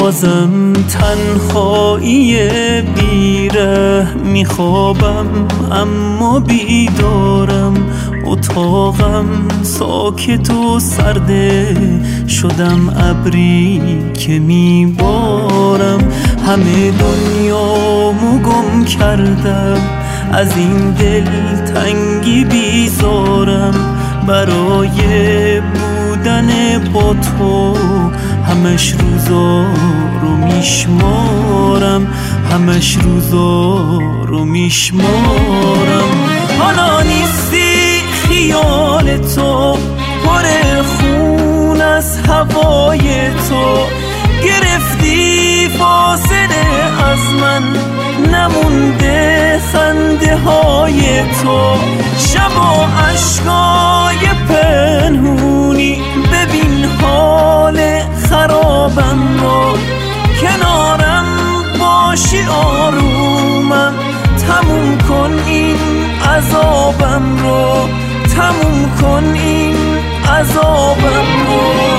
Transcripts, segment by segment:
بازم تنهایی بیره میخوابم اما بیدارم، اتاقم ساکت و سرده، شدم ابری که میبارم. همه دنیامو گم کردم، از این دل تنگی بیزارم. برای بودن با تو همش روزا رو میشمارم، همش روزا رو میشمارم. حالا نیستی خیال تو، پر خون از هوای تو، گرفتی فاصله از من، نمونده خنده های تو. شب و عشقای پنهونی، ببین حال خرابم رو، کنارم باشی آرومم، تموم کن این عذابم رو، تموم کن این عذابم رو.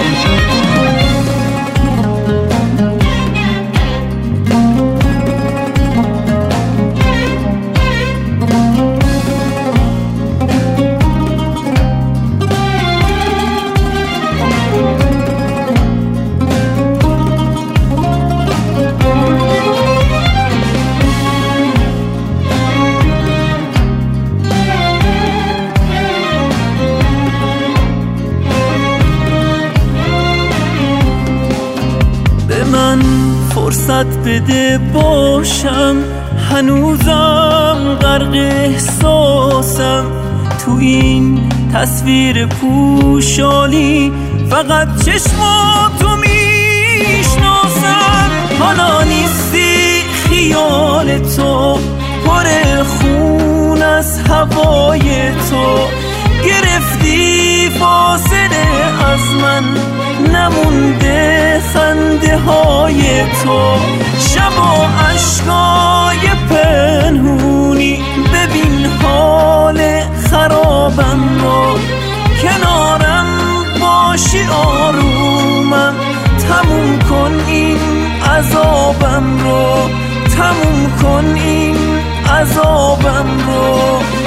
من فرصت بده باشم، هنوزم غرق احساسم، تو این تصویر پوشالی فقط چشماتو میشناسم. حالا نیستی خیال تو، پر خون از هوای تو، گرفتی فاصله از من، نمونده خنده های تو. شب و عشقای پنهونی، ببین حال خرابم رو، کنارم باشی آرومم، تموم کن این عذابم رو، تموم کن این عذابم رو.